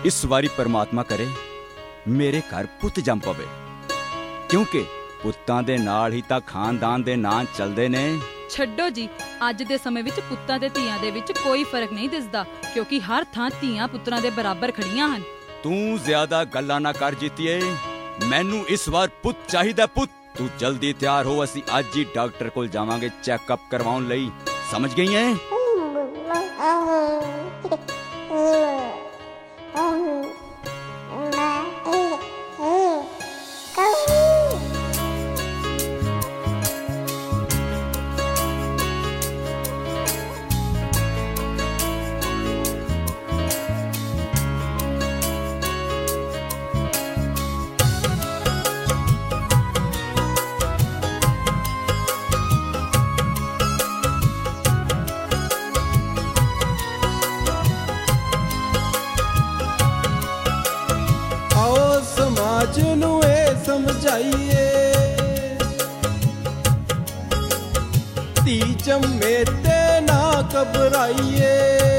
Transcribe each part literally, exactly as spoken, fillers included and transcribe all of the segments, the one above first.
इस वारी परमात्मा करे मेरे घर पुत जम पवे, क्योंकि पुत्तां दे नाल ही तां खानदान दे ਨਾਂ चलदे ने। छड्डो जी, अज दे समय विच पुत्तां ते धीआं दे विच कोई फर्क नहीं दिसदा, क्योंकि हर थां धीआं पुत्तरां दे बराबर खड़ियां हन। तू ज्यादा गल्लां ना कर जीतीए, मैनू इस बार पुत चाहिदा पुत। तू जल्दी तैयार हो, असी अज ही डॉक्टर कोल जावांगे चैकअप करवाउण लई, समझ गई है? समाज नू ए समझाइए, धी जम्मे ते ना घबराइए।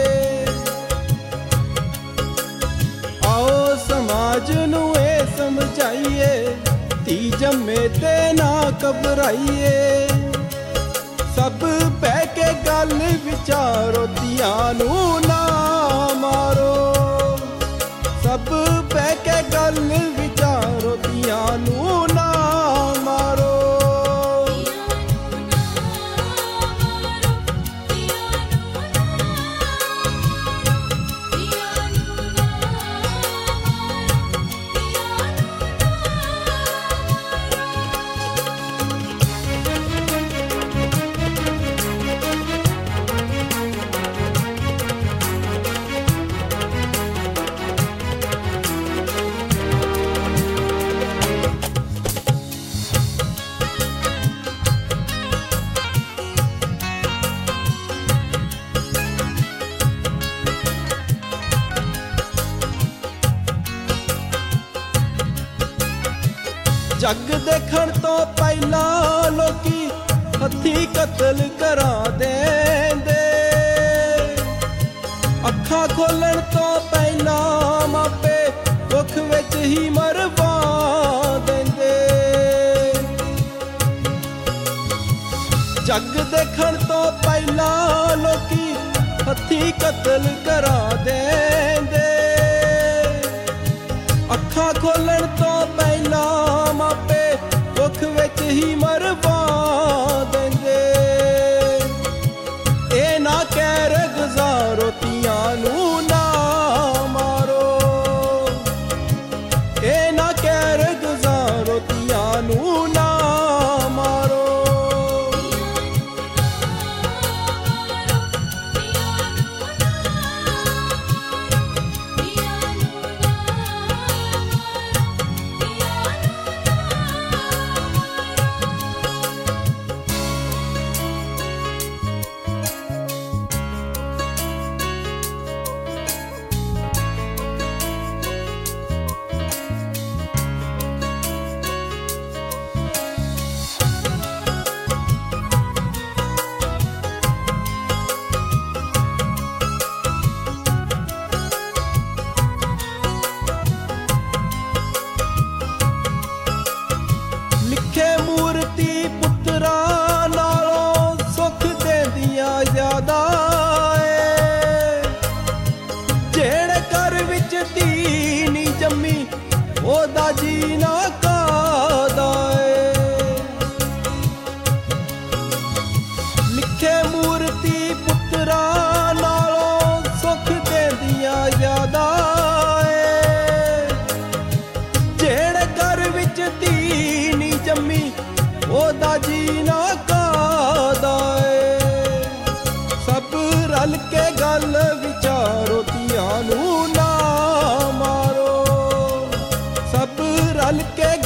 आओ समाज नू ए समझाइए, धी जम्मे ते ना घबराइए। सब बह के गल विचारो, धियां नू ना मारो। सब बह के गल विचारो, धियां नू ना मारो। जग देखण तो पहला लोकी हथी कतल करा देंदे। अखां खोलण तो पहला मापे दुख विच ही मरवा देंदे। जग देखण तो पहला लोकी हथी कतल करा देंदे। अखां खोलण तो पहला मापे दुख विच ही मरवा देंदे। ए ना कैर गुजारो, धियां नू ना मारो। ए ना कैर गुजारो, धियां नू ना मारो। मूर्ति पुत्रा नालों सुख देंदियां ज्यादा जेड़े घर विच धी नी जम्मी ओदा जीना कादा लिखे मूर्ति पुत्रा नालों सुख देंदियां ज्यादा जेड़े घर विच धी नी जम्मी ओदा जीना कादा ए। सब रल के गल विचारो, धियां नू ना मारो। सब रल के